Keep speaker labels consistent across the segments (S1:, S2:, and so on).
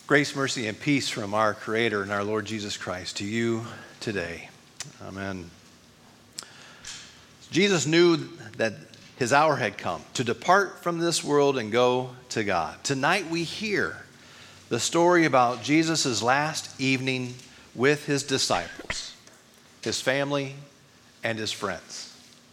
S1: Grace, mercy, and peace from our Creator and our Lord Jesus Christ to you today. Amen. Jesus knew that his hour had come to depart from this world and go to God. Tonight we hear the story about Jesus' last evening with his disciples, his family, and his friends.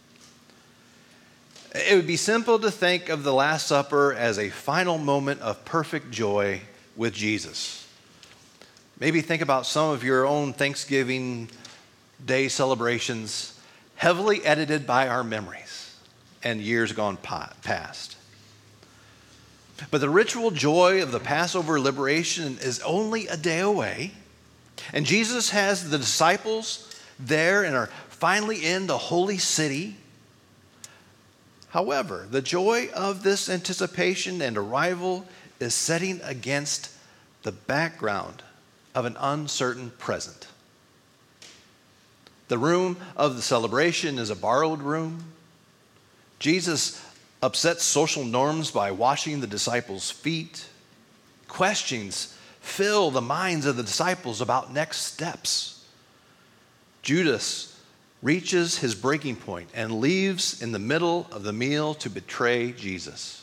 S1: It would be simple to think of the Last Supper as a final moment of perfect joy with Jesus. Maybe think about some of your own Thanksgiving Day celebrations, heavily edited by our memories and years gone past. But the ritual joy of the Passover liberation is only a day away, and Jesus has the disciples there and are finally in the holy city. However, the joy of this anticipation and arrival is setting against the background of an uncertain present. The room of the celebration is a borrowed room. Jesus upsets social norms by washing the disciples' feet. Questions fill the minds of the disciples about next steps. Judas reaches his breaking point and leaves in the middle of the meal to betray Jesus.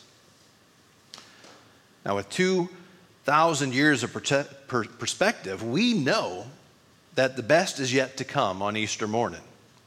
S1: Now, with 2,000 years of perspective, we know that the best is yet to come on Easter morning.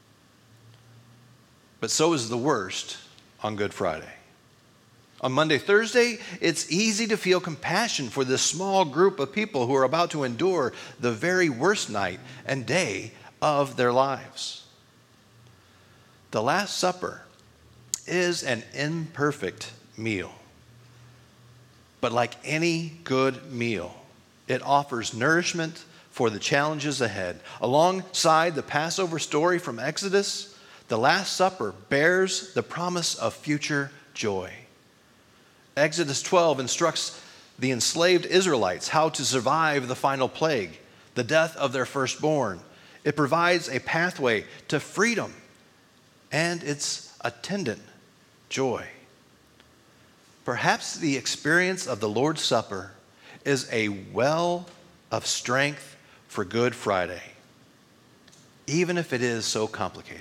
S1: But so is the worst on Good Friday. On Monday, Thursday, it's easy to feel compassion for this small group of people who are about to endure the very worst night and day of their lives. The Last Supper is an imperfect meal. But like any good meal, it offers nourishment for the challenges ahead. Alongside the Passover story from Exodus, the Last Supper bears the promise of future joy. Exodus 12 instructs the enslaved Israelites how to survive the final plague, the death of their firstborn. It provides a pathway to freedom and its attendant joy. Perhaps the experience of the Lord's Supper is a well of strength for Good Friday, even if it is so complicated.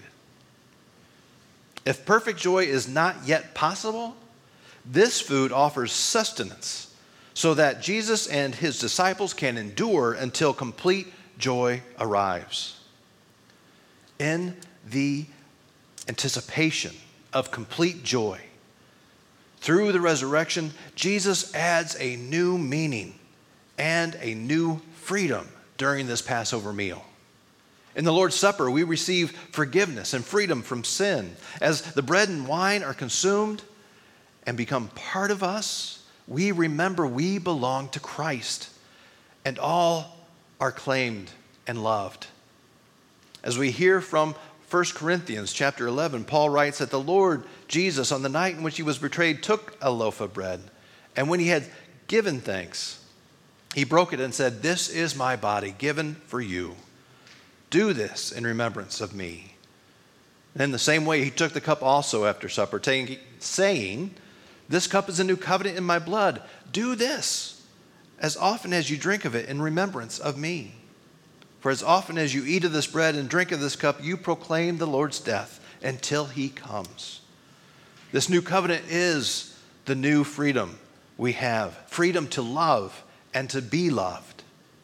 S1: If perfect joy is not yet possible, this food offers sustenance so that Jesus and his disciples can endure until complete joy arrives. In the anticipation of complete joy, through the resurrection, Jesus adds a new meaning and a new freedom during this Passover meal. In the Lord's Supper, we receive forgiveness and freedom from sin. As the bread and wine are consumed and become part of us, we remember we belong to Christ, and all are claimed and loved. As we hear from 1 Corinthians chapter 11, Paul writes that the Lord Jesus, on the night in which he was betrayed, took a loaf of bread, and when he had given thanks, he broke it and said, "This is my body given for you. Do this in remembrance of me." And in the same way, he took the cup also after supper, saying, "This cup is a new covenant in my blood. Do this as often as you drink of it in remembrance of me. For as often as you eat of this bread and drink of this cup, you proclaim the Lord's death until he comes." This new covenant is the new freedom we have, freedom to love and to be loved.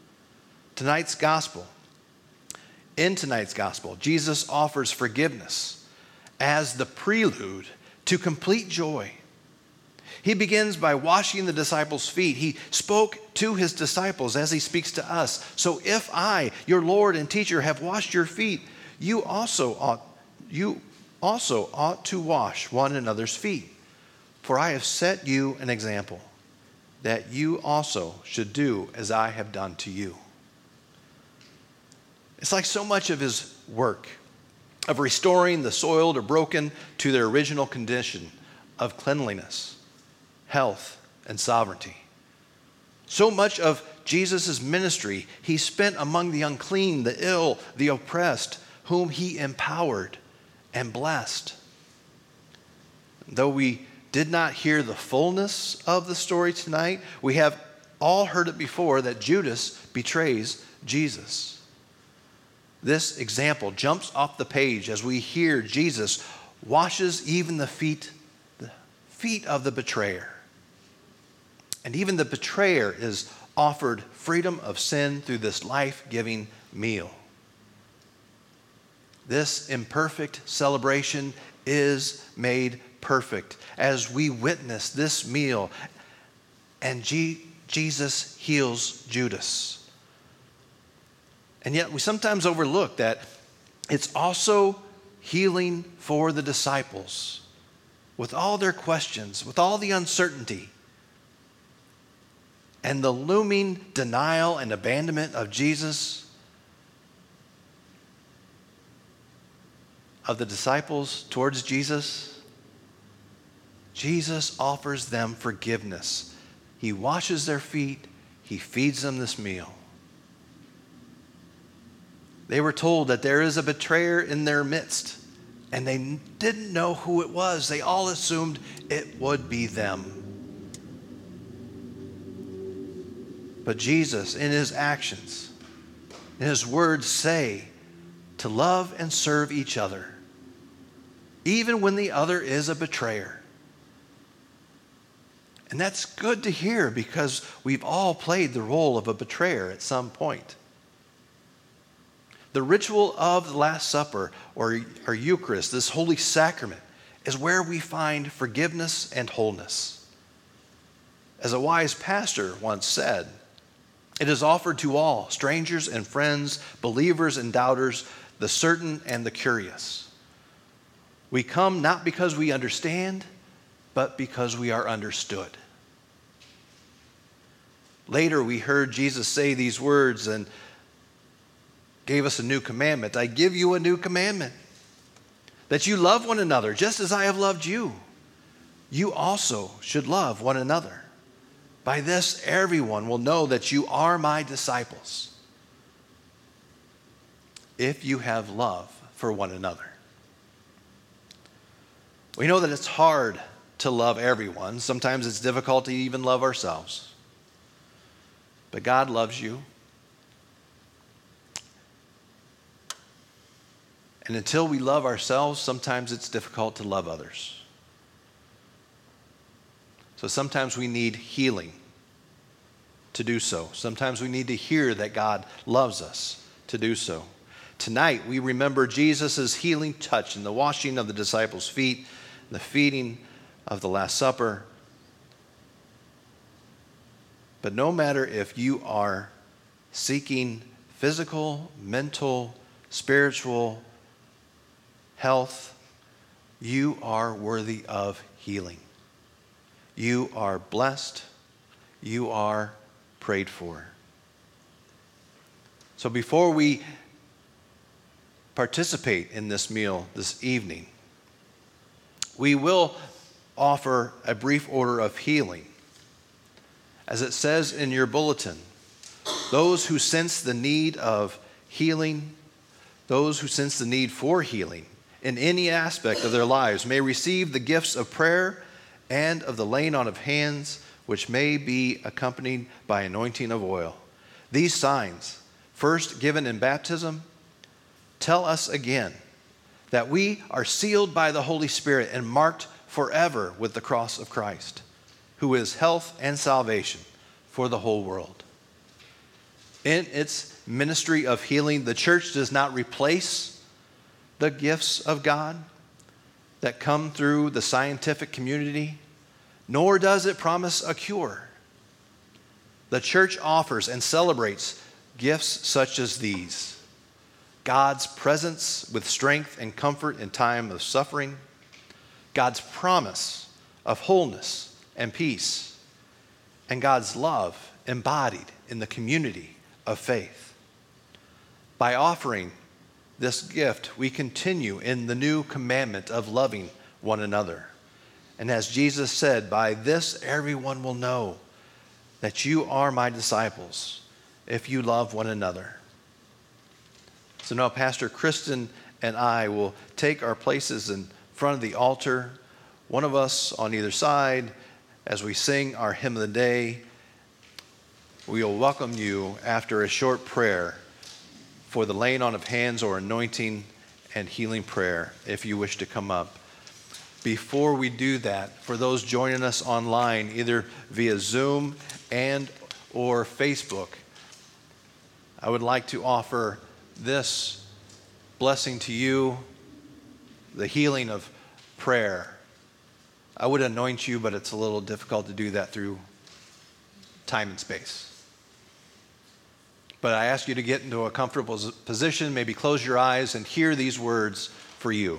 S1: In tonight's gospel, Jesus offers forgiveness as the prelude to complete joy. He begins by washing the disciples' feet. He spoke to his disciples as he speaks to us. "So if I, your Lord and teacher, have washed your feet, you also ought to wash one another's feet. For I have set you an example, that you also should do as I have done to you." It's like so much of his work of restoring the soiled or broken to their original condition of cleanliness, health, and sovereignty. So much of Jesus' ministry he spent among the unclean, the ill, the oppressed, whom he empowered and blessed. Though we did not hear the fullness of the story tonight, we have all heard it before that Judas betrays Jesus. This example jumps off the page as we hear Jesus washes even the feet of the betrayer. And even the betrayer is offered freedom of sin through this life-giving meal. This imperfect celebration is made perfect as we witness this meal, and Jesus heals Judas. And yet we sometimes overlook that it's also healing for the disciples with all their questions, with all the uncertainty, and the looming denial and abandonment of Jesus, of the disciples towards Jesus. Jesus offers them forgiveness. He washes their feet. He feeds them this meal. They were told that there is a betrayer in their midst, and they didn't know who it was. They all assumed it would be them. But Jesus, in his actions, in his words, say to love and serve each other, even when the other is a betrayer. And that's good to hear because we've all played the role of a betrayer at some point. The ritual of the Last Supper, or Eucharist, this holy sacrament, is where we find forgiveness and wholeness. As a wise pastor once said, it is offered to all, strangers and friends, believers and doubters, the certain and the curious. We come not because we understand, but because we are understood. Later, we heard Jesus say these words and gave us a new commandment. I give you a new commandment, that you love one another just as I have loved you. You also should love one another. By this, everyone will know that you are my disciples, if you have love for one another. We know that it's hard to love everyone. Sometimes it's difficult to even love ourselves. But God loves you. And until we love ourselves, sometimes it's difficult to love others. So sometimes we need healing to do so. Sometimes we need to hear that God loves us to do so. Tonight, we remember Jesus' healing touch in the washing of the disciples' feet, the feeding of the Last Supper. But no matter if you are seeking physical, mental, spiritual health, you are worthy of healing. You are blessed. You are prayed for. So before we participate in this meal this evening, we will offer a brief order of healing. As it says in your bulletin, those who sense the need of healing, those who sense the need for healing in any aspect of their lives may receive the gifts of prayer and of the laying on of hands, which may be accompanied by anointing of oil. These signs, first given in baptism, tell us again that we are sealed by the Holy Spirit and marked forever with the cross of Christ, who is health and salvation for the whole world. In its ministry of healing, the church does not replace the gifts of God that come through the scientific community, nor does it promise a cure. The church offers and celebrates gifts such as these: God's presence with strength and comfort in time of suffering, God's promise of wholeness and peace, and God's love embodied in the community of faith. By offering this gift, we continue in the new commandment of loving one another. And as Jesus said, by this everyone will know that you are my disciples, if you love one another. So now Pastor Kristen and I will take our places in front of the altar, one of us on either side, as we sing our hymn of the day. we will welcome you after a short prayer for the laying on of hands or anointing and healing prayer, if you wish to come up. Before we do that, for those joining us online, either via Zoom and or Facebook, I would like to offer this blessing to you, the healing of prayer. I would anoint you, but it's a little difficult to do that through time and space. But I ask you to get into a comfortable position, maybe close your eyes and hear these words for you.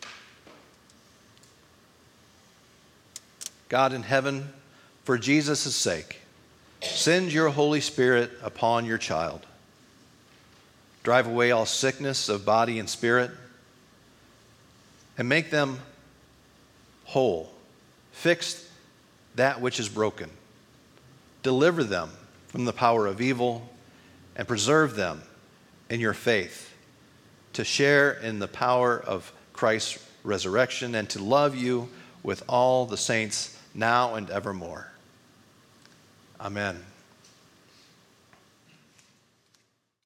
S1: God in heaven, for Jesus' sake, send your Holy Spirit upon your child. Drive away all sickness of body and spirit, and make them whole. Fix that which is broken. Deliver them from the power of evil, and preserve them in your faith, to share in the power of Christ's resurrection and to love you with all the saints now and evermore. Amen.